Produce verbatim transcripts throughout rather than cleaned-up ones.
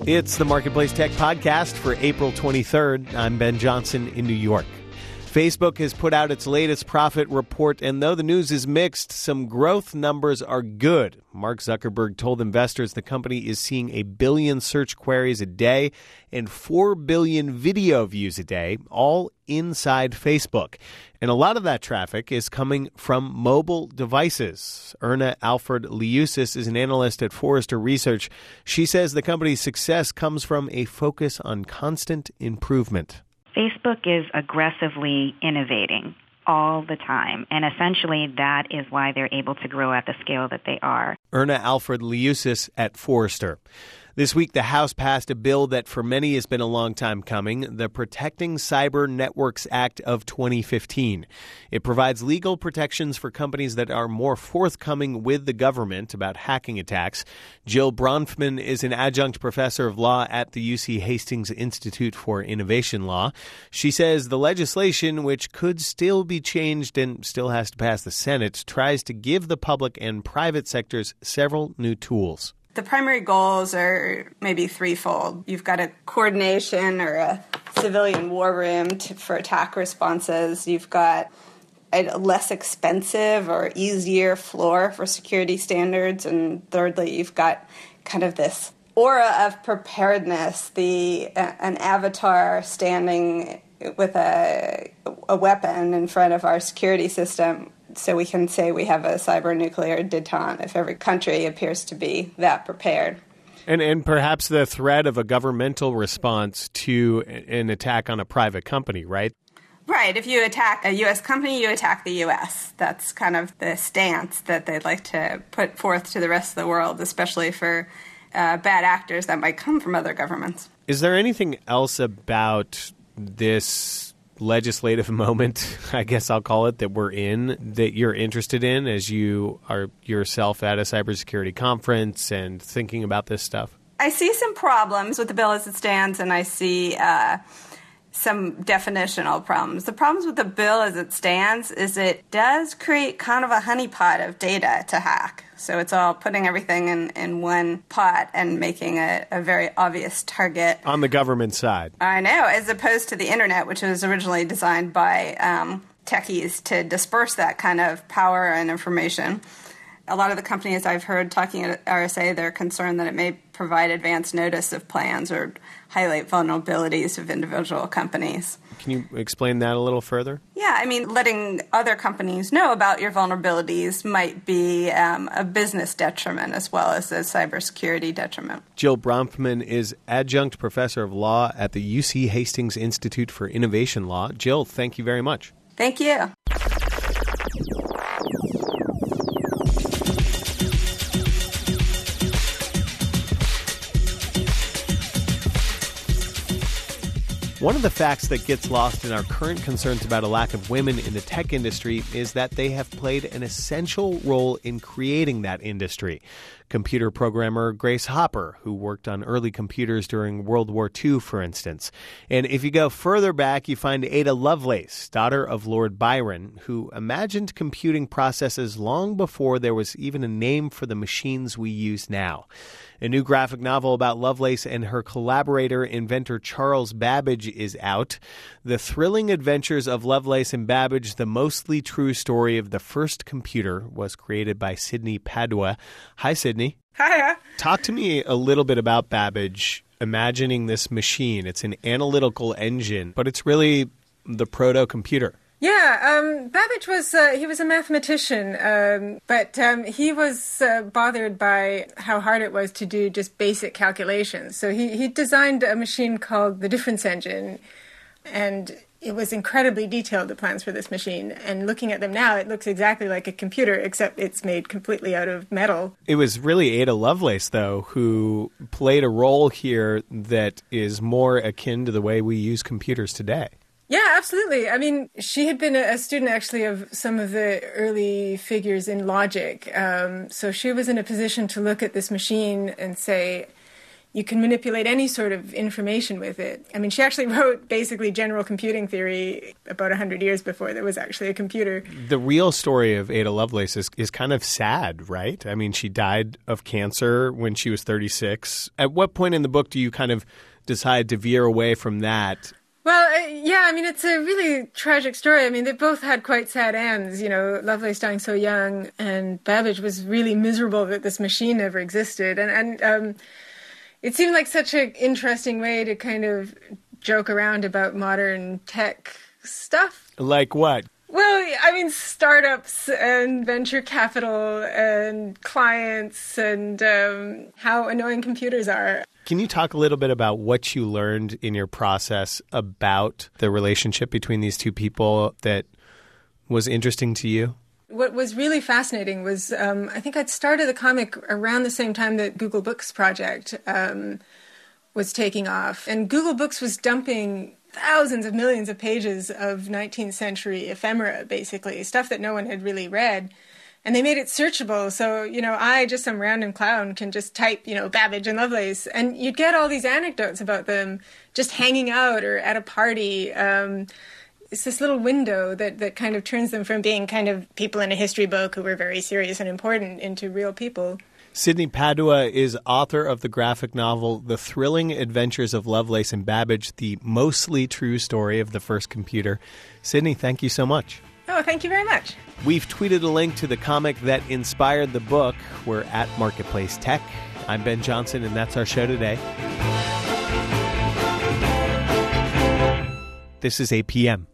It's the Marketplace Tech Podcast for April twenty-third. I'm Ben Johnson in New York. Facebook has put out its latest profit report, and though the news is mixed, some growth numbers are good. Mark Zuckerberg told investors the company is seeing a billion search queries a day and four billion video views a day, all inside Facebook. And a lot of that traffic is coming from mobile devices. Erna Alford-Liusis is an analyst at Forrester Research. She says the company's success comes from a focus on constant improvement. Facebook is aggressively innovating all the time, and essentially that is why they're able to grow at the scale that they are. Erna Alford-Liusis at Forrester. This week, the House passed a bill that for many has been a long time coming, the Protecting Cyber Networks Act of twenty fifteen. It provides legal protections for companies that are more forthcoming with the government about hacking attacks. Jill Bronfman is an adjunct professor of law at the U C Hastings Institute for Innovation Law. She says the legislation, which could still be changed and still has to pass the Senate, tries to give the public and private sectors several new tools. The primary goals are maybe threefold. You've got a coordination or a civilian war room to, for attack responses. You've got a less expensive or easier floor for security standards. And thirdly, you've got kind of this aura of preparedness, the uh, an avatar standing with a, a weapon in front of our security system. So we can say we have a cyber-nuclear detente if every country appears to be that prepared. And and perhaps the threat of a governmental response to an attack on a private company, right? Right. If you attack a U S company, you attack the U S. That's kind of the stance that they'd like to put forth to the rest of the world, especially for uh, bad actors that might come from other governments. Is there anything else about this legislative moment, I guess I'll call it, that we're in that you're interested in as you are yourself at a cybersecurity conference and thinking about this stuff? I see some problems with the bill as it stands, and I see uh, some definitional problems. The problems with the bill as it stands is it does create kind of a honeypot of data to hack. So it's all putting everything in, in one pot and making a, a very obvious target. On the government side. I know, as opposed to the internet, which was originally designed by um, techies to disperse that kind of power and information. A lot of the companies I've heard talking at R S A, they're concerned that it may provide advance notice of plans or highlight vulnerabilities of individual companies. Can you explain that a little further? Yeah, I mean, letting other companies know about your vulnerabilities might be um, a business detriment as well as a cybersecurity detriment. Jill Bronfman is adjunct professor of law at the U C Hastings Institute for Innovation Law. Jill, thank you very much. Thank you. One of the facts that gets lost in our current concerns about a lack of women in the tech industry is that they have played an essential role in creating that industry. Computer programmer Grace Hopper, who worked on early computers during World War Two, for instance. And if you go further back, you find Ada Lovelace, daughter of Lord Byron, who imagined computing processes long before there was even a name for the machines we use now. A new graphic novel about Lovelace and her collaborator, inventor Charles Babbage, is out. The thrilling adventures of Lovelace and Babbage, the mostly true story of the first computer, was created by Sidney Padua. Hi, Sidney. Hiya. Talk to me a little bit about Babbage, imagining this machine. It's an analytical engine, but it's really the proto-computer. Yeah, um, Babbage was, uh, he was a mathematician, um, but um, he was uh, bothered by how hard it was to do just basic calculations. So he, he designed a machine called the difference engine, and it was incredibly detailed, the plans for this machine. And looking at them now, it looks exactly like a computer, except it's made completely out of metal. It was really Ada Lovelace, though, who played a role here that is more akin to the way we use computers today. Yeah, absolutely. I mean, she had been a student, actually, of some of the early figures in logic. Um, so she was in a position to look at this machine and say, you can manipulate any sort of information with it. I mean, she actually wrote basically general computing theory about one hundred years before there was actually a computer. The real story of Ada Lovelace is, is kind of sad, right? I mean, she died of cancer when she was thirty-six. At what point in the book do you kind of decide to veer away from that? Well, uh, yeah, I mean, it's a really tragic story. I mean, they both had quite sad ends, you know, Lovelace dying so young, and Babbage was really miserable that this machine ever existed. And, and um, it seemed like such an interesting way to kind of joke around about modern tech stuff. Like what? Well, I mean, startups and venture capital and clients and um, how annoying computers are. Can you talk a little bit about what you learned in your process about the relationship between these two people that was interesting to you? What was really fascinating was um, I think I'd started the comic around the same time that Google Books project um, was taking off. And Google Books was dumping thousands of millions of pages of nineteenth century ephemera, basically, stuff that no one had really read. And they made it searchable. So, you know, I, just some random clown, can just type, you know, Babbage and Lovelace. And you'd get all these anecdotes about them just hanging out or at a party. Um, it's this little window that, that kind of turns them from being kind of people in a history book who were very serious and important into real people. Sidney Padua is author of the graphic novel The Thrilling Adventures of Lovelace and Babbage, the mostly true story of the first computer. Sidney, thank you so much. Oh, thank you very much. We've tweeted a link to the comic that inspired the book. We're at Marketplace Tech. I'm Ben Johnson, and that's our show today. This is eight p.m.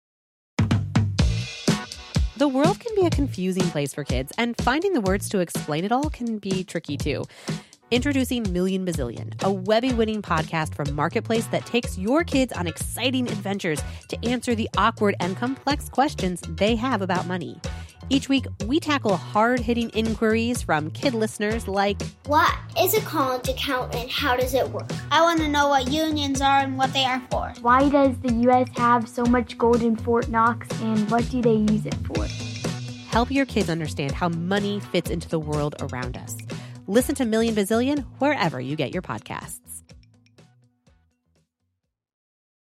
The world can be a confusing place for kids, and finding the words to explain it all can be tricky, too. Introducing Million Bazillion, a Webby-winning podcast from Marketplace that takes your kids on exciting adventures to answer the awkward and complex questions they have about money. Each week, we tackle hard-hitting inquiries from kid listeners like, what is a college account and how does it work? I want to know what unions are and what they are for. Why does the U S have so much gold in Fort Knox, and what do they use it for? Help your kids understand how money fits into the world around us. Listen to Million Bazillion wherever you get your podcasts.